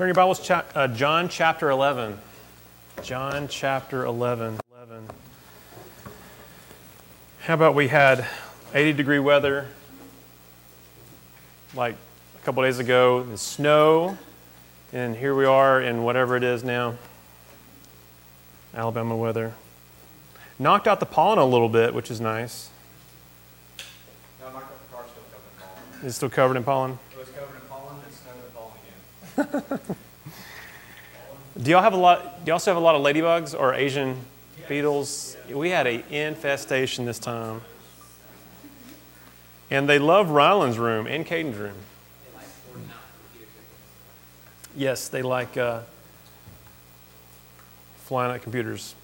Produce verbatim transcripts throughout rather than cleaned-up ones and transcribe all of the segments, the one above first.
Turn your Bibles, cha- uh, John chapter eleven. John chapter eleven. eleven. How about we had eighty degree weather like a couple days ago, and snow, and here we are in whatever it is now, Alabama weather. Knocked out the pollen a little bit, which is nice. No, my car's still covered in pollen. It's still covered in pollen? It was covered in pollen and snowed and pollen again. Do y'all have a lot? Do you also have a lot of ladybugs or Asian yes. beetles? Yeah. We had an infestation this time, and they love Ryland's room and Caden's room. They like yes, they like uh, flying at computers.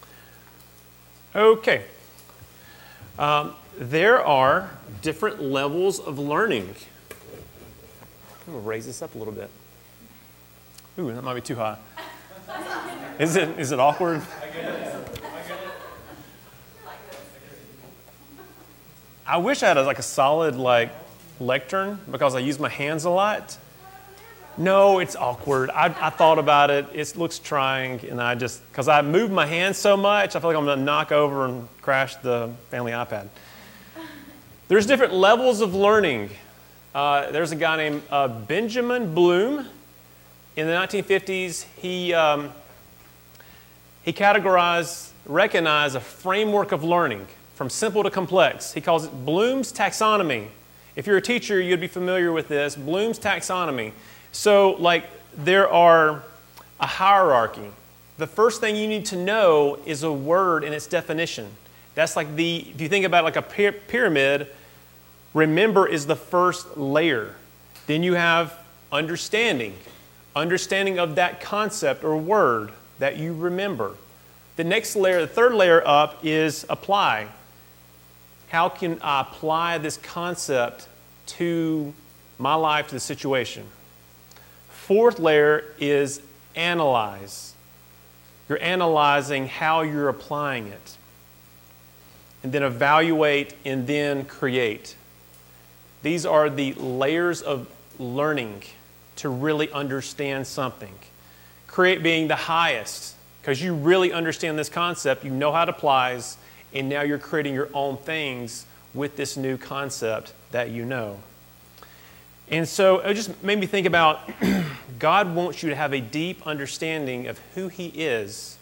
Okay. Um, there are different levels of learning. I'm going to raise this up a little bit. Ooh, that might be too high. Is it is it awkward? I get it. I get it. I wish I had a, like a solid like lectern because I use my hands a lot. No, it's awkward. I, I thought about it. It looks trying, and I just because I move my hands so much, I feel like I'm going to knock over and crash the family iPad. There's different levels of learning. Uh, there's a guy named uh, Benjamin Bloom. In the nineteen fifties, he um, he categorized, recognized a framework of learning from simple to complex. He calls it Bloom's taxonomy. If you're a teacher, you'd be familiar with this, Bloom's taxonomy. So, like, there are a hierarchy. The first thing you need to know is a word and its definition. That's like the, if you think about like a pyramid, remember is the first layer. Then you have understanding. Understanding of that concept or word that you remember. The next layer, the third layer up is apply. How can I apply this concept to my life, to the situation? Fourth layer is analyze. You're analyzing how you're applying it. And then evaluate and then create. These are the layers of learning to really understand something. Create being the highest, because you really understand this concept, you know how it applies, and now you're creating your own things with this new concept that you know. And so it just made me think about God wants you to have a deep understanding of who He is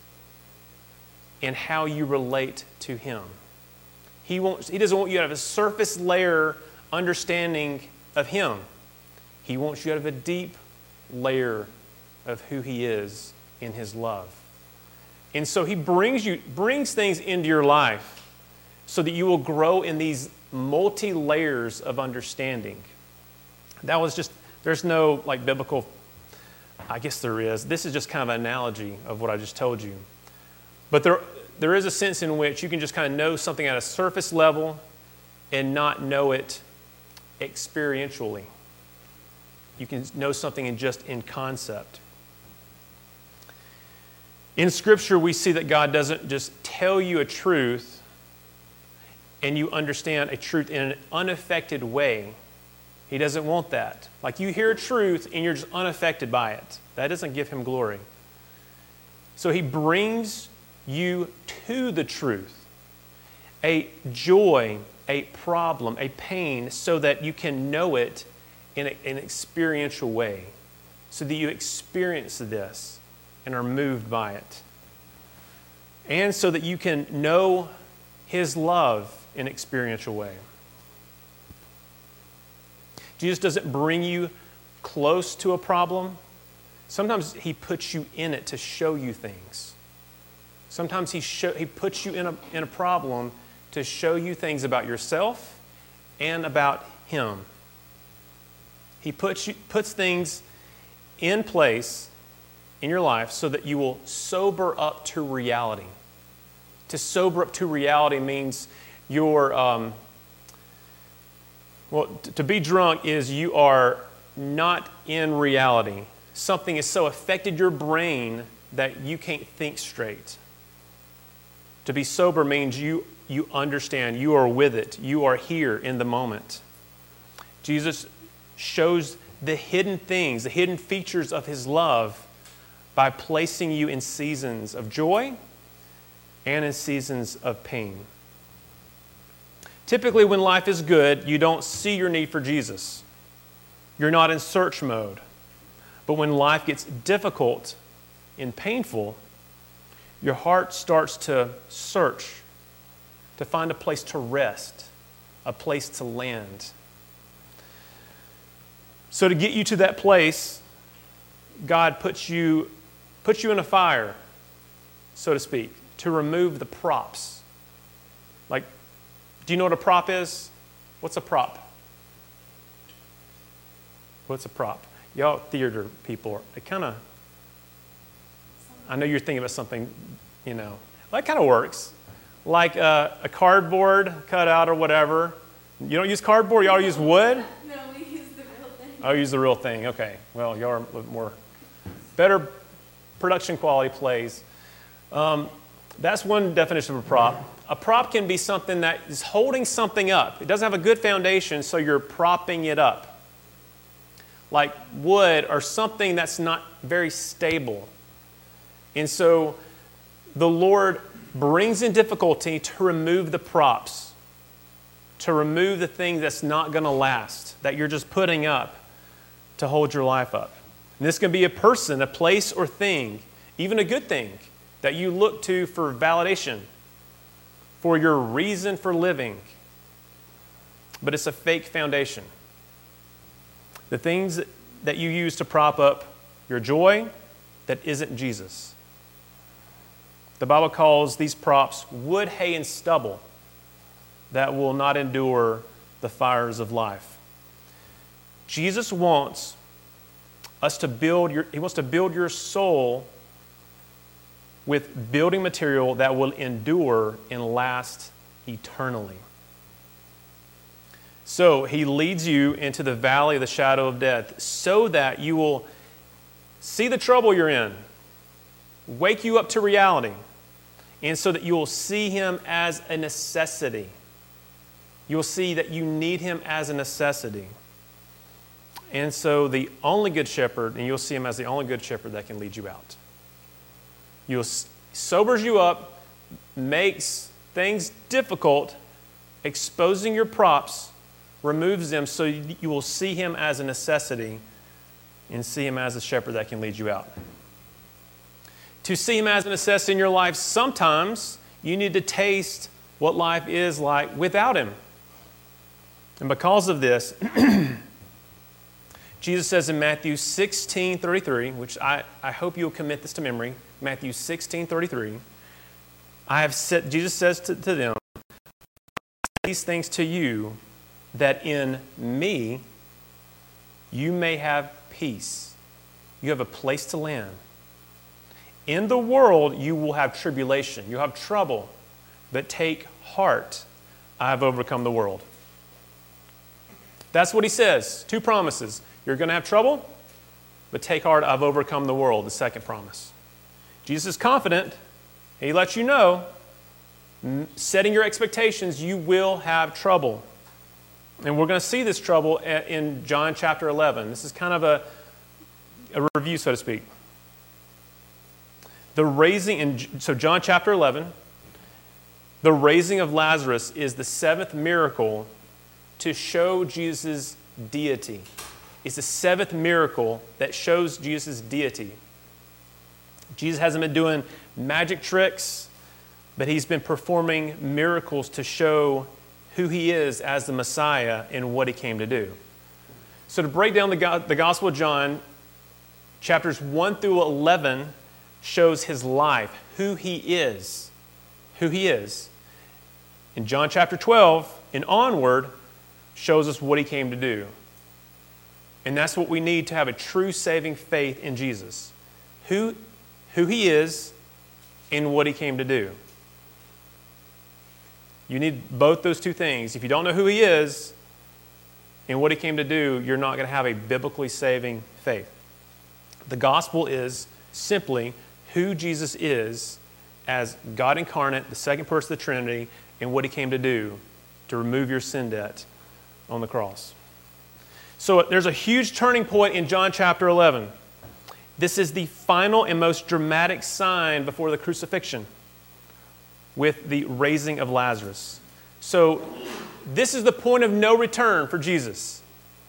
and how you relate to Him. He wants, He doesn't want you to have a surface layer understanding of Him. He wants you to have a deep layer of who He is in His love. And so He brings you brings things into your life so that you will grow in these multi-layers of understanding. That was just, there's no like biblical, I guess there is. This is just kind of an analogy of what I just told you. But there, there is a sense in which you can just kind of know something at a surface level and not know it experientially. You can know something in just in concept. In Scripture, we see that God doesn't just tell you a truth and you understand a truth in an unaffected way. He doesn't want that. Like you hear a truth and you're just unaffected by it. That doesn't give Him glory. So He brings you to the truth, a joy, a problem, a pain, so that you can know it in a, an experiential way, so that you experience this and are moved by it. And so that you can know His love in an experiential way. Jesus doesn't bring you close to a problem. Sometimes He puts you in it to show you things. Sometimes He show, He puts you in a, in a problem to show you things about yourself and about Him. He puts you, puts things in place in your life so that you will sober up to reality. To sober up to reality means you're... Um, Well, t- to be drunk is you are not in reality. Something has so affected your brain that you can't think straight. To be sober means you, you understand, you are with it, you are here in the moment. Jesus shows the hidden things, the hidden features of His love by placing you in seasons of joy and in seasons of pain. Typically, when life is good, you don't see your need for Jesus. You're not in search mode. But when life gets difficult and painful, your heart starts to search, to find a place to rest, a place to land. So to get you to that place, God puts you, puts you in a fire, so to speak, to remove the props. Like, do you know what a prop is? What's a prop? What's a prop? Y'all theater people, it kind of, I know you're thinking about something, you know, that kind of works. Like a, a cardboard cutout or whatever. You don't use cardboard, y'all use wood? No, we use the real thing. Oh, use the real thing, okay. Well, y'all are a little more, better production quality plays. Um, that's one definition of a prop. A prop can be something that is holding something up. It doesn't have a good foundation, so you're propping it up. Like wood or something that's not very stable. And so the Lord brings in difficulty to remove the props, to remove the thing that's not going to last, that you're just putting up to hold your life up. And this can be a person, a place, or thing, even a good thing that you look to for validation, for your reason for living. But it's a fake foundation. The things that you use to prop up your joy that isn't Jesus. The Bible calls these props wood, hay, and stubble that will not endure the fires of life. Jesus wants us to build your, He wants to build your soul with building material that will endure and last eternally. So He leads you into the valley of the shadow of death so that you will see the trouble you're in, wake you up to reality, and so that you will see Him as a necessity. You will see that you need Him as a necessity. And so the only good shepherd, and you'll see Him as the only good shepherd that can lead you out. You'll sobers you up, makes things difficult, exposing your props, removes them so you will see Him as a necessity and see Him as a shepherd that can lead you out. To see Him as a necessity in your life, sometimes you need to taste what life is like without Him. And because of this, Jesus says in Matthew sixteen thirty-three, which I, I hope you'll commit this to memory, Matthew sixteen thirty-three, I have said, Jesus says to, to them, these things to you, that in me you may have peace. You have a place to land. In the world you will have tribulation. You'll have trouble. But take heart. I have overcome the world. That's what He says. Two promises. You're going to have trouble, but take heart. I've overcome the world. The second promise. Jesus is confident. He lets you know, setting your expectations, you will have trouble. And we're going to see this trouble in John chapter eleven. This is kind of a, a review, so to speak. The raising, in, so John chapter eleven, the raising of Lazarus is the seventh miracle to show Jesus' deity. It's the seventh miracle that shows Jesus' deity. Jesus hasn't been doing magic tricks, but He's been performing miracles to show who He is as the Messiah and what He came to do. So to break down the, go- the Gospel of John, chapters one through eleven shows His life, who He is, who He is. In John chapter twelve and onward shows us what He came to do. And that's what we need to have a true saving faith in Jesus. Who, who He is and what He came to do. You need both those two things. If you don't know who He is and what He came to do, you're not going to have a biblically saving faith. The gospel is simply who Jesus is as God incarnate, the second person of the Trinity, and what He came to do to remove your sin debt on the cross. So there's a huge turning point in John chapter eleven. This is the final and most dramatic sign before the crucifixion with the raising of Lazarus. So this is the point of no return for Jesus.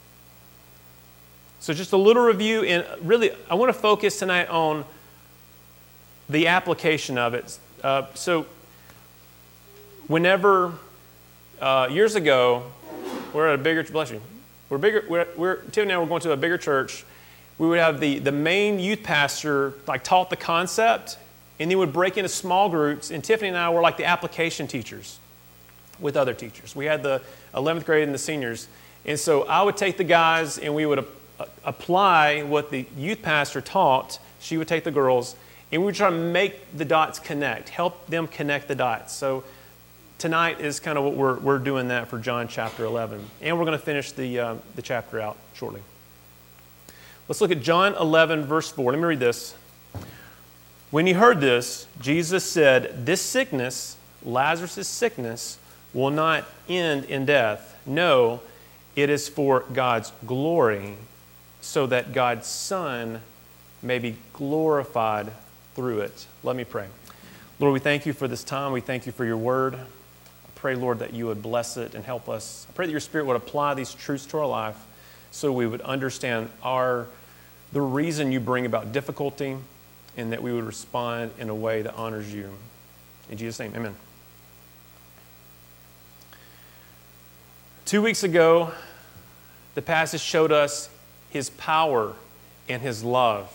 So just a little review, and really I want to focus tonight on the application of it. Uh, so whenever, uh, years ago, we're at a bigger, bless you, we're bigger, we're, we're, Tim and I were going to a bigger church. We would have the, the main youth pastor like taught the concept, and then would break into small groups, and Tiffany and I were like the application teachers with other teachers. We had the eleventh grade and the seniors, and so I would take the guys and we would a- apply what the youth pastor taught. She would take the girls, and we would try to make the dots connect, help them connect the dots. So tonight is kind of what we're, we're doing that for John chapter eleven, and we're going to finish the, uh, the chapter out shortly. Let's look at John eleven, verse four. Let me read this. When he heard this, Jesus said, "This sickness, Lazarus' sickness, will not end in death. No, it is for God's glory, so that God's Son may be glorified through it." Let me pray. Lord, we thank you for this time. We thank you for your word. I pray, Lord, that you would bless it and help us. I pray that your Spirit would apply these truths to our life so we would understand our the reason you bring about difficulty, and that we would respond in a way that honors you. In Jesus' name, amen. Two weeks ago, the passage showed us his power and his love.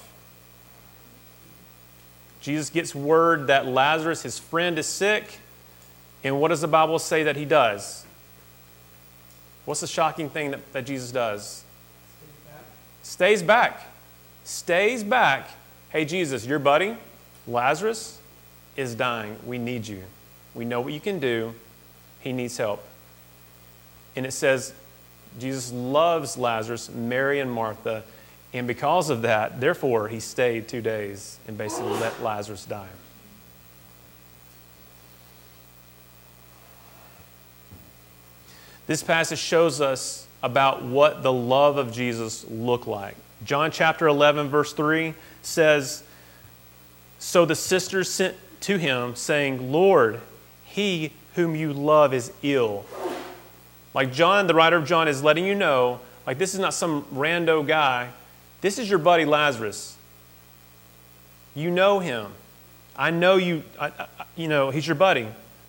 Jesus gets word that Lazarus, his friend, is sick, and what does the Bible say that he does? What's the shocking thing that, that Jesus does? Stays back. Stays back. Stays back. Hey, Jesus, your buddy, Lazarus, is dying. We need you. We know what you can do. He needs help. And it says Jesus loves Lazarus, Mary, and Martha, and because of that, therefore, he stayed two days and basically let Lazarus die. This passage shows us about what the love of Jesus looked like. John chapter eleven, verse three says, "So the sisters sent to him, saying, 'Lord, he whom you love is ill.'" Like John, the writer of John, is letting you know, like this is not some rando guy. This is your buddy Lazarus. You know him. I know you, I, I, you know, he's your buddy.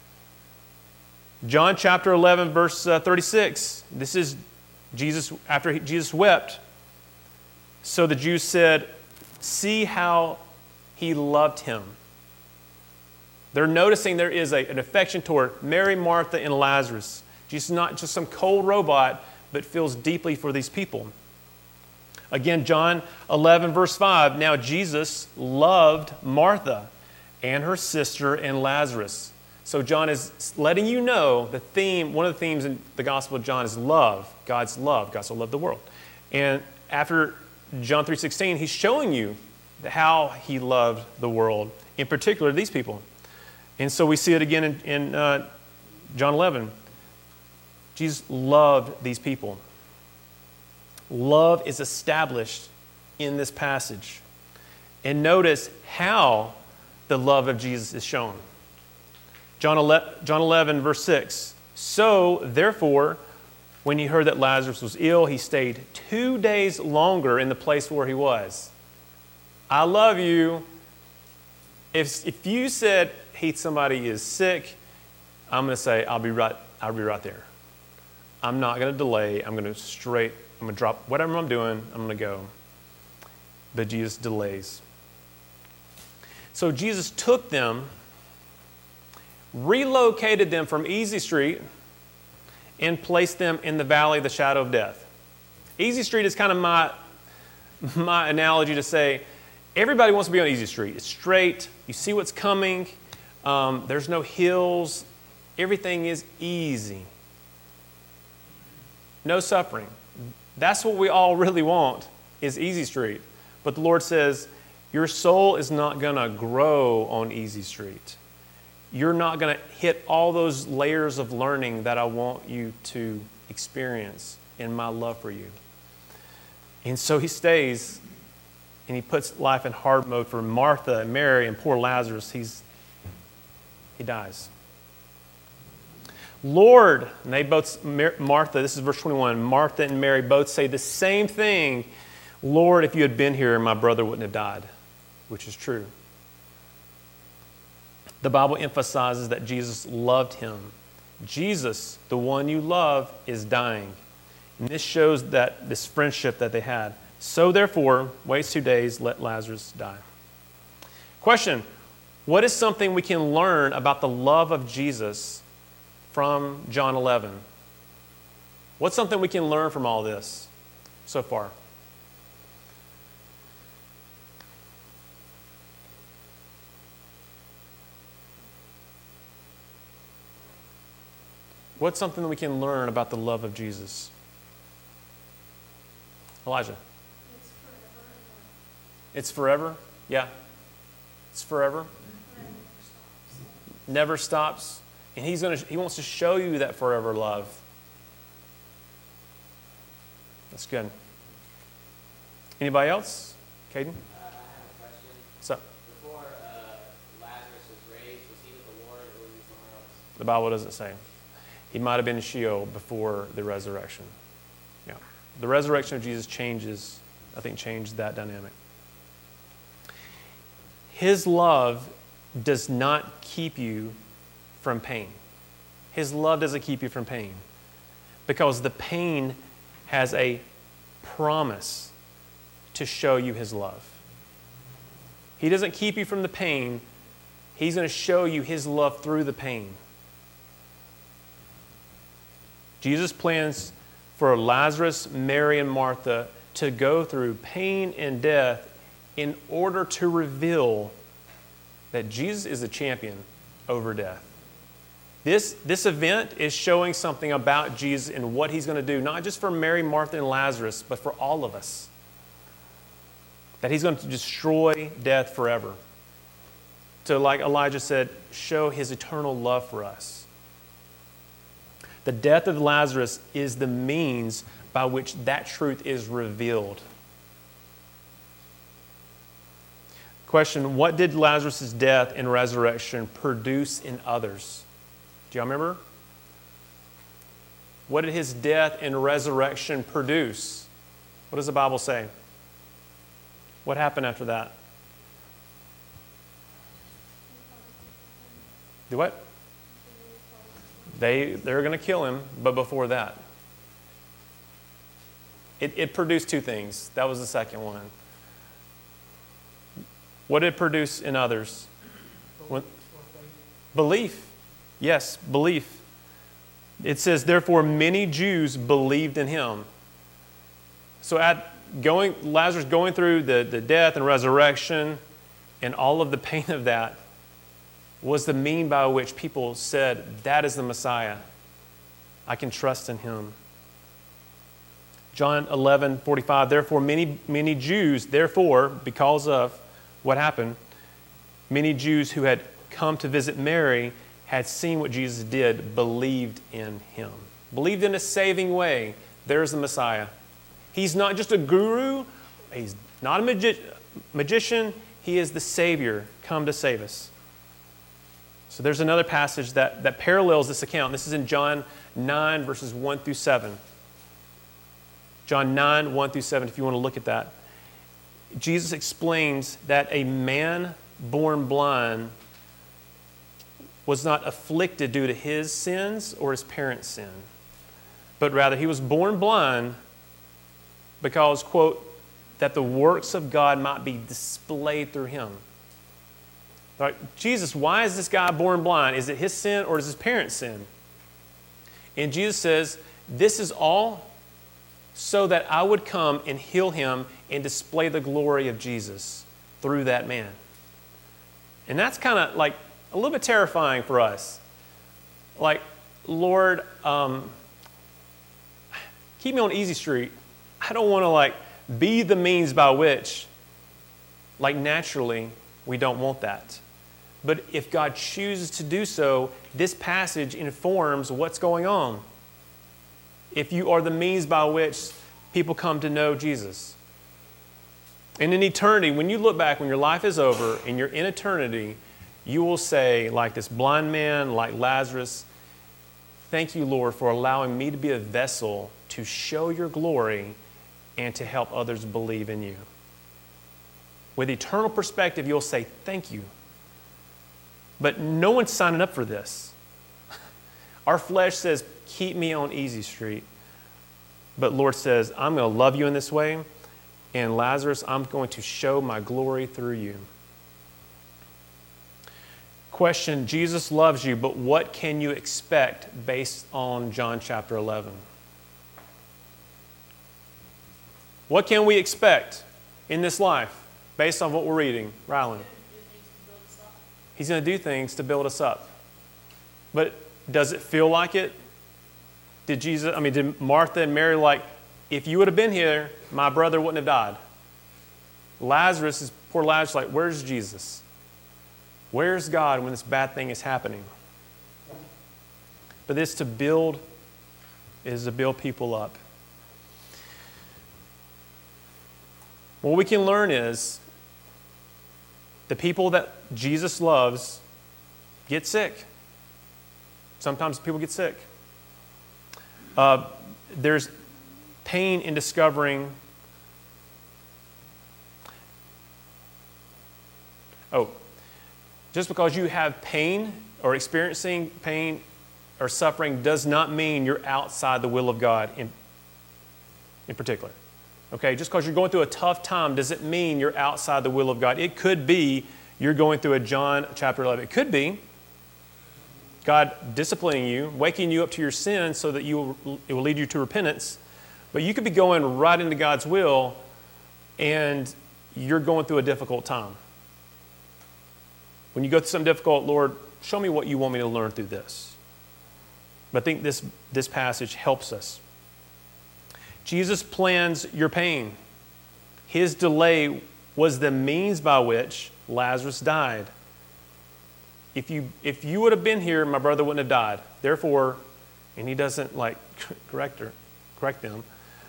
John chapter eleven, verse uh, thirty-six. This is Jesus, after he, Jesus wept. So the Jews said, "See how he loved him." They're noticing there is a, an affection toward Mary, Martha, and Lazarus. Jesus is not just some cold robot, but feels deeply for these people. Again, John eleven, verse five. Now Jesus loved Martha and her sister and Lazarus. So John is letting you know the theme, one of the themes in the Gospel of John is love, God's love. God so loved the world. And after John three sixteen, he's showing you how he loved the world, in particular these people. And so we see it again in, in uh, John eleven. Jesus loved these people. Love is established in this passage. And notice how the love of Jesus is shown. John eleven, verse six. So, therefore, when he heard that Lazarus was ill, he stayed two days longer in the place where he was. I love you. If, if you said, hey, somebody is sick, I'm going to say, I'll be right, I'll be right there. I'm not going to delay. I'm going to straight, I'm going to drop whatever I'm doing, I'm going to go. But Jesus delays. So Jesus took them, relocated them from Easy Street, and placed them in the valley of the shadow of death. Easy Street is kind of my, my analogy to say, everybody wants to be on Easy Street. It's straight. You see what's coming. Um, there's no hills. Everything is easy. No suffering. That's what we all really want, is Easy Street. But the Lord says, your soul is not going to grow on Easy Street. You're not going to hit all those layers of learning that I want you to experience in my love for you. And so he stays, and he puts life in hard mode for Martha and Mary and poor Lazarus. He's, he dies. Lord, and they both, Martha, this is verse twenty-one, Martha and Mary both say the same thing. Lord, if you had been here, my brother wouldn't have died, which is true. The Bible emphasizes that Jesus loved him. Jesus, the one you love, is dying. And this shows that this friendship that they had. So therefore, wait two days, let Lazarus die. Question, what is something we can learn about the love of Jesus from John eleven? What's something we can learn from all this so far? What's something that we can learn about the love of Jesus? Elijah. It's forever. It's forever? Yeah. It's forever. Never stops. And he's gonna he wants to show you that forever love. That's good. Anybody else? Caden? Uh, I have a question. What's up? Before uh, Lazarus was raised, was he with the Lord or was he somewhere else? The Bible doesn't say. He might have been in Sheol before the resurrection. Yeah. The resurrection of Jesus changes, I think, changed that dynamic. His love does not keep you from pain. His love doesn't keep you from pain because the pain has a promise to show you his love. He doesn't keep you from the pain. He's going to show you his love through the pain. Jesus plans for Lazarus, Mary, and Martha to go through pain and death in order to reveal that Jesus is a champion over death. This, this event is showing something about Jesus and what he's going to do, not just for Mary, Martha, and Lazarus, but for all of us. That he's going to destroy death forever. To, like Elijah said, show his eternal love for us. The death of Lazarus is the means by which that truth is revealed. Question, what did Lazarus' death and resurrection produce in others? Do y'all remember? What did his death and resurrection produce? What does the Bible say? What happened after that? Do what? They, they're going to kill him, but before that, it, it produced two things. That was the second one. What did it produce in others? When, belief. Yes, belief. It says, therefore, many Jews believed in him. So at going, Lazarus going through the, the death and resurrection and all of the pain of that was the mean by which people said, that is the Messiah. I can trust in him. John eleven forty-five, therefore many, many Jews, therefore, because of what happened, many Jews who had come to visit Mary had seen what Jesus did, believed in him. Believed in a saving way. There's the Messiah. He's not just a guru. He's not a magi- magician. He is the Savior come to save us. So there's another passage that, that parallels this account. This is in John nine, verses one through seven. John nine, one through seven, if you want to look at that. Jesus explains that a man born blind was not afflicted due to his sins or his parents' sin, but rather he was born blind because, quote, that the works of God might be displayed through him. Like, Jesus, why is this guy born blind? Is it his sin or is his parents' sin? And Jesus says, this is all so that I would come and heal him and display the glory of Jesus through that man. And that's kind of like a little bit terrifying for us. Like, Lord, um, keep me on easy street. I don't want to like be the means by which, like naturally, we don't want that. But if God chooses to do so, this passage informs what's going on. If you are the means by which people come to know Jesus. And in eternity, when you look back, when your life is over and you're in eternity, you will say, like this blind man, like Lazarus, thank you, Lord, for allowing me to be a vessel to show your glory and to help others believe in you. With eternal perspective, you'll say, thank you. But no one's signing up for this. Our flesh says, keep me on easy street. But Lord says, I'm going to love you in this way. And Lazarus, I'm going to show my glory through you. Question, Jesus loves you, but what can you expect based on John chapter eleven? What can we expect in this life based on what we're reading? Rylan. He's going to do things to build us up. But does it feel like it? Did Jesus, I mean, did Martha and Mary like, if you would have been here, my brother wouldn't have died? Lazarus is, poor Lazarus, like, where's Jesus? Where's God when this bad thing is happening? But this to build is to build people up. What we can learn is the people that Jesus loves get sick. Sometimes people get sick. Uh, there's pain in discovering. Oh, just because you have pain or experiencing pain or suffering does not mean you're outside the will of God in, in particular. Okay, just because you're going through a tough time doesn't mean you're outside the will of God. It could be you're going through a John chapter eleven. It could be God disciplining you, waking you up to your sin so that you will, it will lead you to repentance. But you could be going right into God's will and you're going through a difficult time. When you go through something difficult, Lord, show me what you want me to learn through this. But I think this, this passage helps us. Jesus plans your pain. His delay was the means by which Lazarus died. If you, if you would have been here, my brother wouldn't have died. Therefore, and he doesn't like correct her, correct them.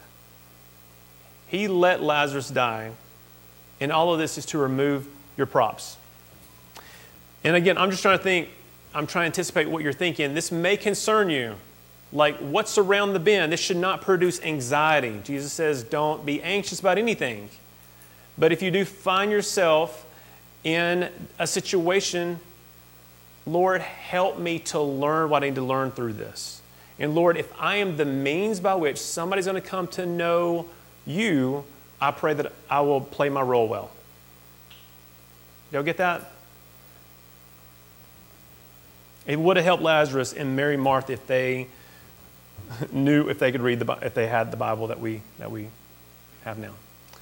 He let Lazarus die, and all of this is to remove your props. And again, I'm just trying to think, I'm trying to anticipate what you're thinking. This may concern you. Like, what's around the bend? This should not produce anxiety. Jesus says, don't be anxious about anything. But if you do find yourself in a situation, Lord, help me to learn what I need to learn through this. And Lord, if I am the means by which somebody's going to come to know you, I pray that I will play my role well. Y'all get that? It would have helped Lazarus and Mary and Martha if they knew, if they could read the, if they had the Bible that we that we have now.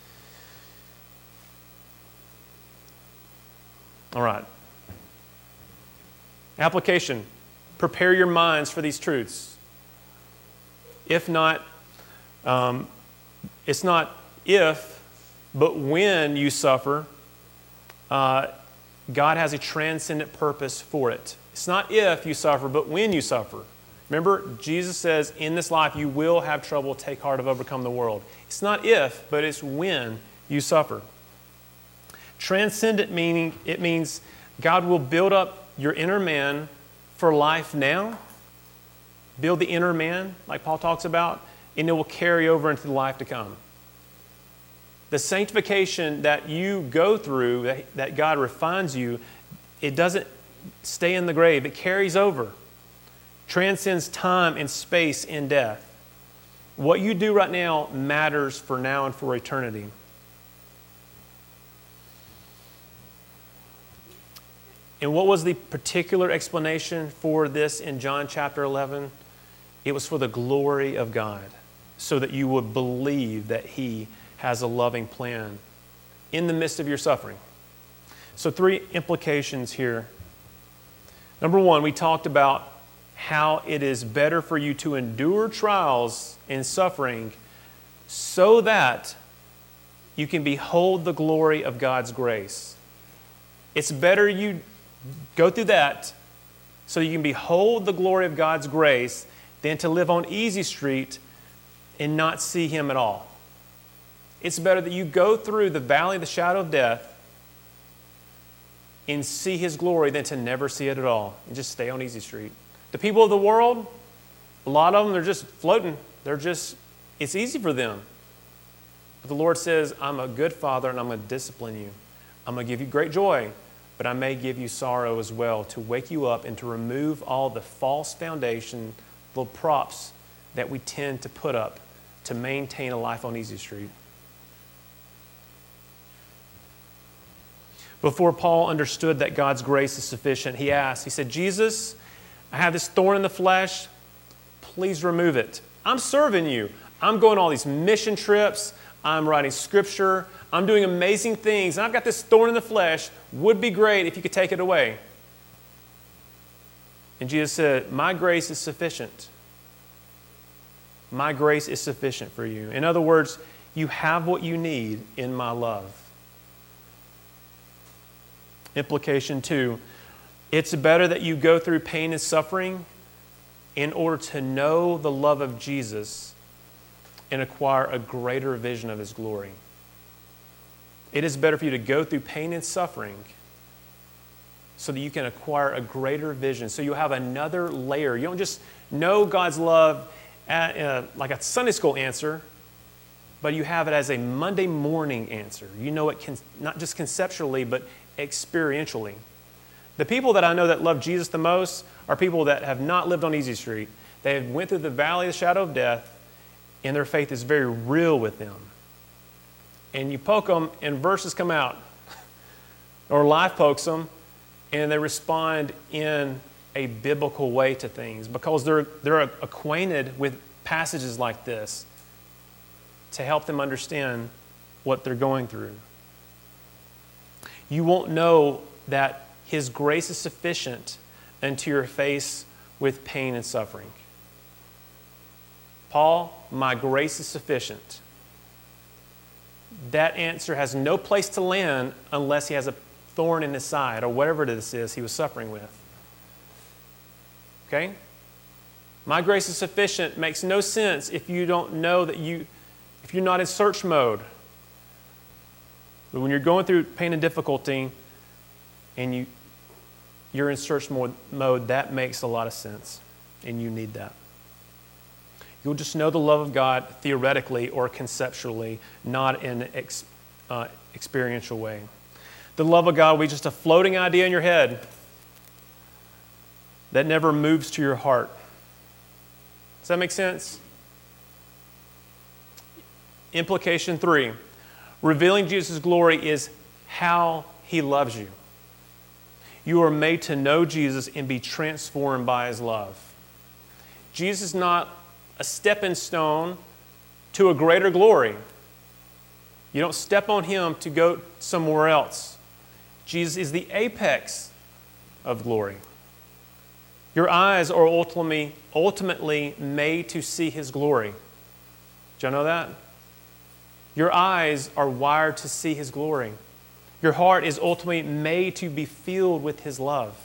All right. Application. Prepare your minds for these truths. If not, um, it's not if, but when you suffer, uh, God has a transcendent purpose for it. It's not if you suffer, but when you suffer. Remember, Jesus says, in this life you will have trouble. Take heart, I've overcome the world. It's not if, but it's when you suffer. Transcendent meaning, it means God will build up your inner man for life now. Build the inner man, like Paul talks about, and it will carry over into the life to come. The sanctification that you go through, that, that God refines you, it doesn't stay in the grave. It carries over. Transcends time and space in death. What you do right now matters for now and for eternity. And what was the particular explanation for this in John chapter eleven? It was for the glory of God, so that you would believe that He has a loving plan in the midst of your suffering. So three implications here. Number one, we talked about how it is better for you to endure trials and suffering so that you can behold the glory of God's grace. It's better you go through that so you can behold the glory of God's grace than to live on easy street and not see Him at all. It's better that you go through the valley of the shadow of death and see His glory than to never see it at all and just stay on easy street. The people of the world, a lot of them, they're just floating. They're just, it's easy for them. But the Lord says, I'm a good Father and I'm going to discipline you. I'm going to give you great joy, but I may give you sorrow as well to wake you up and to remove all the false foundation, little props that we tend to put up to maintain a life on easy street. Before Paul understood that God's grace is sufficient, he asked, he said, Jesus, I have this thorn in the flesh. Please remove it. I'm serving you. I'm going on all these mission trips. I'm writing scripture. I'm doing amazing things. And I've got this thorn in the flesh. Would be great if you could take it away. And Jesus said, my grace is sufficient. My grace is sufficient for you. In other words, you have what you need in my love. Implication two, it's better that you go through pain and suffering in order to know the love of Jesus and acquire a greater vision of His glory. It is better for you to go through pain and suffering so that you can acquire a greater vision, so you have another layer. You don't just know God's love at, uh, like a Sunday school answer, but you have it as a Monday morning answer. You know it can, not just conceptually, but experientially. The people that I know that love Jesus the most are people that have not lived on easy street. They have went through the valley of the shadow of death, and their faith is very real with them. And you poke them, and verses come out. Or life pokes them, and they respond in a biblical way to things because they're, they're acquainted with passages like this to help them understand what they're going through. You won't know that His grace is sufficient until you're faced with pain and suffering. Paul, my grace is sufficient. That answer has no place to land unless he has a thorn in his side or whatever this is he was suffering with. Okay? My grace is sufficient makes no sense if you don't know that you, if you're not in search mode. But when you're going through pain and difficulty and you, you're in search mode, that makes a lot of sense. And you need that. You'll just know the love of God theoretically or conceptually, not in an ex, uh, experiential way. The love of God will be just a floating idea in your head that never moves to your heart. Does that make sense? Implication three. Revealing Jesus' glory is how He loves you. You are made to know Jesus and be transformed by His love. Jesus is not a stepping stone to a greater glory. You don't step on Him to go somewhere else. Jesus is the apex of glory. Your eyes are ultimately, ultimately made to see His glory. Did y'all know that? Your eyes are wired to see His glory. Your heart is ultimately made to be filled with His love.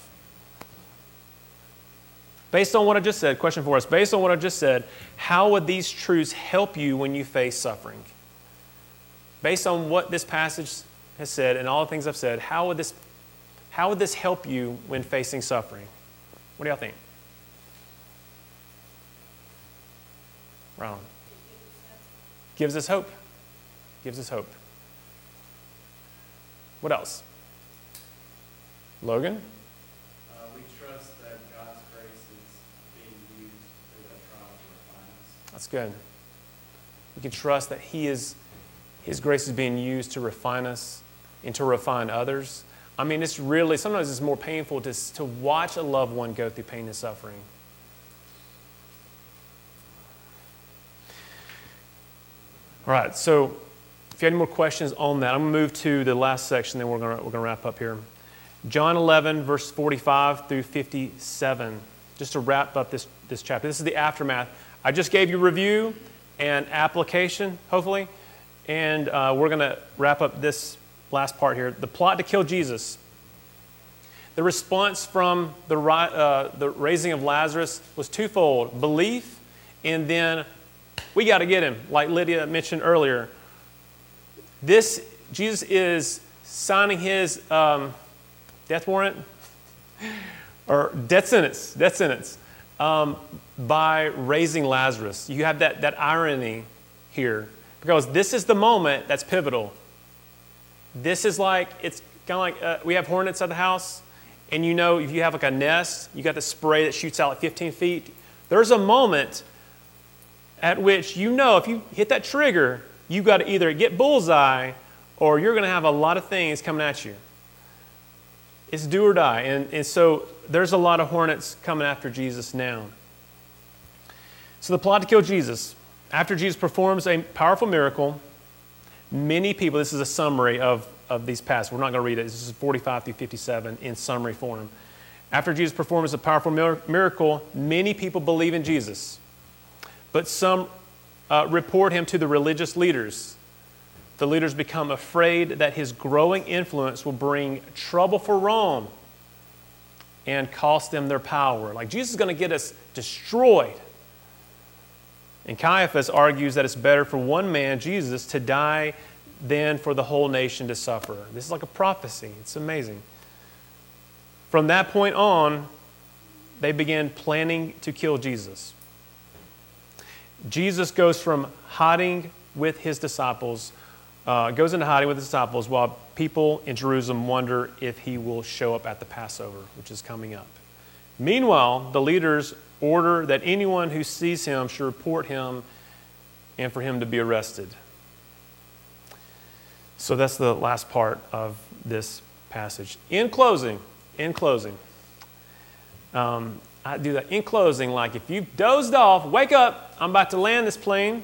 Based on what I just said, question for us, based on what I just said, how would these truths help you when you face suffering? Based on what this passage has said and all the things I've said, how would this, how would this help you when facing suffering? What do y'all think? Ron. Gives us hope. Gives us hope. What else? Logan? Uh, we trust that God's grace is being used through that trial to refine us. That's good. We can trust that He is, His grace is being used to refine us and to refine others. I mean, it's really, sometimes it's more painful to, to watch a loved one go through pain and suffering. All right, so if you have any more questions on that, I'm going to move to the last section, then we're going to, we're going to wrap up here. John eleven, verse forty-five through fifty-seven, just to wrap up this, this chapter. This is the aftermath. I just gave you review and application, hopefully, and uh, we're going to wrap up this last part here. The plot to kill Jesus. The response from the, uh, the raising of Lazarus was twofold. Belief, and then we got to get him, like Lydia mentioned earlier. This, Jesus is signing his um, death warrant, or death sentence, death sentence, um, by raising Lazarus. You have that, that irony here, because this is the moment that's pivotal. This is like, it's kind of like, uh, we have hornets at the house, and you know, if you have like a nest, you got the spray that shoots out like fifteen feet. There's a moment at which you know if you hit that trigger, you got to either get bullseye or you're going to have a lot of things coming at you. It's do or die. And, and so there's a lot of hornets coming after Jesus now. So the plot to kill Jesus. After Jesus performs a powerful miracle, many people, this is a summary of, of these passages. We're not going to read it. This is forty-five through fifty-seven in summary form. After Jesus performs a powerful miracle, many people believe in Jesus. But some uh, report him to the religious leaders. The leaders become afraid that his growing influence will bring trouble for Rome and cost them their power. Like, Jesus is going to get us destroyed. And Caiaphas argues that it's better for one man, Jesus, to die than for the whole nation to suffer. This is like a prophecy. It's amazing. From that point on, they began planning to kill Jesus. Jesus goes from hiding with his disciples, uh, goes into hiding with his disciples while people in Jerusalem wonder if he will show up at the Passover, which is coming up. Meanwhile, the leaders order that anyone who sees him should report him and for him to be arrested. So that's the last part of this passage. In closing, in closing, um, I do that in closing, like if you dozed off, wake up, I'm about to land this plane.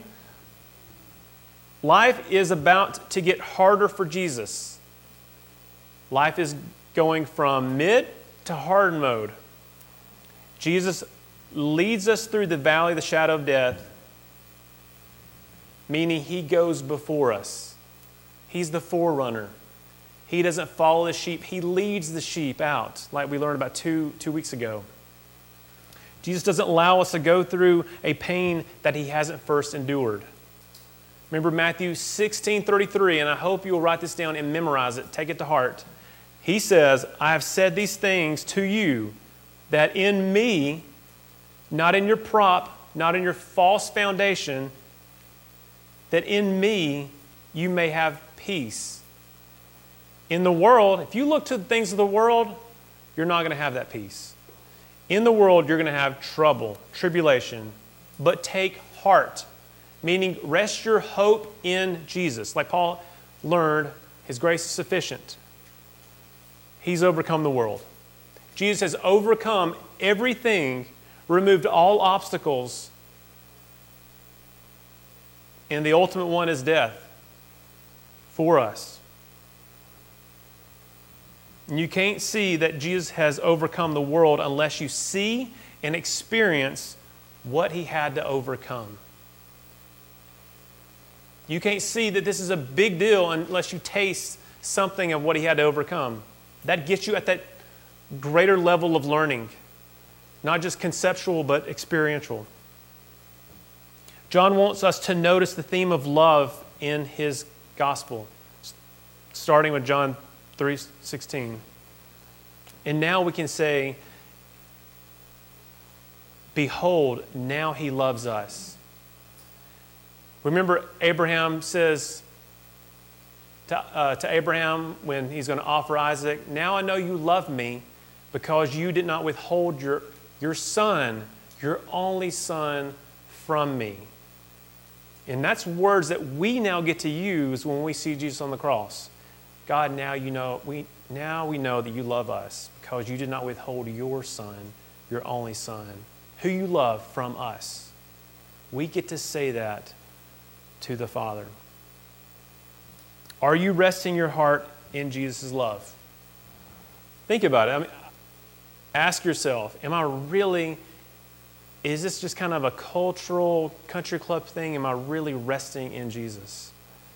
Life is about to get harder for Jesus. Life is going from mid to hard mode. Jesus leads us through the valley of the shadow of death, meaning he goes before us. He's the forerunner. He doesn't follow the sheep. He leads the sheep out, like we learned about two, two weeks ago. Jesus doesn't allow us to go through a pain that he hasn't first endured. Remember Matthew sixteen thirty-three, and I hope you will write this down and memorize it. Take it to heart. He says, I have said these things to you, that in me, not in your prop, not in your false foundation, that in me you may have peace. In the world, if you look to the things of the world, you're not going to have that peace. In the world, you're going to have trouble, tribulation, but take heart, meaning rest your hope in Jesus. Like Paul learned, his grace is sufficient. He's overcome the world. Jesus has overcome everything, removed all obstacles, and the ultimate one is death for us. And you can't see that Jesus has overcome the world unless you see and experience what he had to overcome. You can't see that this is a big deal unless you taste something of what he had to overcome. That gets you at that greater level of learning, not just conceptual but experiential. John wants us to notice the theme of love in his gospel, starting with John three sixteen. And now we can say, behold, now he loves us. Remember, Abraham says to, uh, to Abraham when he's going to offer Isaac, now I know you love me because you did not withhold your, your son, your only son, from me. And that's words that we now get to use when we see Jesus on the cross. God, now you know we now we know that you love us because you did not withhold your son, your only son, who you love, from us. We get to say that to the Father. Are you resting your heart in Jesus' love? Think about it. I mean, ask yourself, am I really, is this just kind of a cultural country club thing? Am I really resting in Jesus?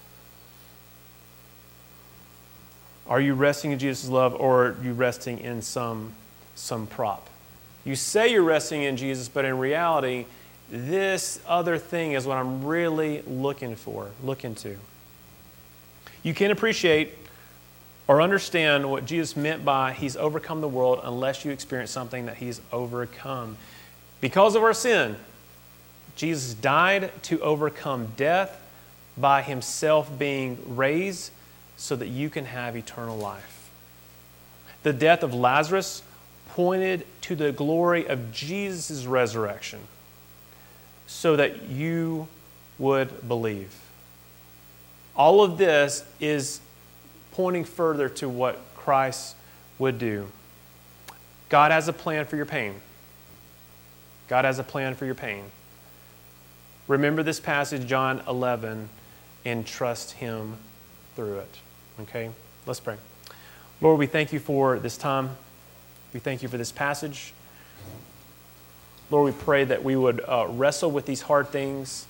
Are you resting in Jesus' love, or are you resting in some, some prop? You say you're resting in Jesus, but in reality, this other thing is what I'm really looking for, looking to. You can't appreciate or understand what Jesus meant by he's overcome the world unless you experience something that he's overcome. Because of our sin, Jesus died to overcome death by himself being raised so that you can have eternal life. The death of Lazarus pointed to the glory of Jesus' resurrection so that you would believe. All of this is pointing further to what Christ would do. God has a plan for your pain. God has a plan for your pain. Remember this passage, John eleven, and trust him through it. Okay? Let's pray. Lord, we thank you for this time. We thank you for this passage. Lord, we pray that we would uh, wrestle with these hard things.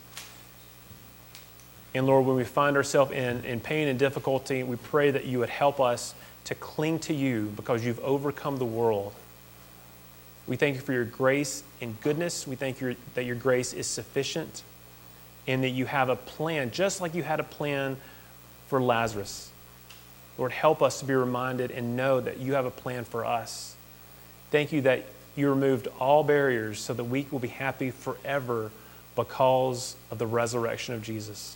And Lord, when we find ourselves in, in pain and difficulty, we pray that you would help us to cling to you because you've overcome the world. We thank you for your grace and goodness. We thank you that your grace is sufficient and that you have a plan, just like you had a plan for Lazarus. Lord, help us to be reminded and know that you have a plan for us. Thank you that you removed all barriers so that we will be happy forever because of the resurrection of Jesus.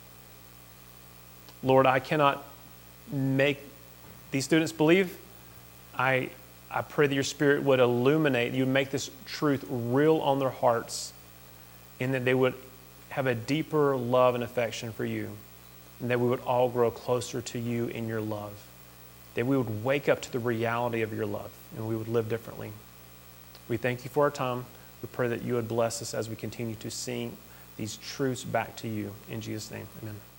Lord, I cannot make these students believe. I, I pray that your Spirit would illuminate, you would make this truth real on their hearts, and that they would have a deeper love and affection for you, and that we would all grow closer to you in your love, that we would wake up to the reality of your love, and we would live differently. We thank you for our time. We pray that you would bless us as we continue to sing these truths back to you. In Jesus' name, amen.